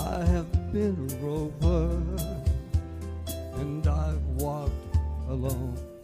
I have been a rover, and I've walked alone.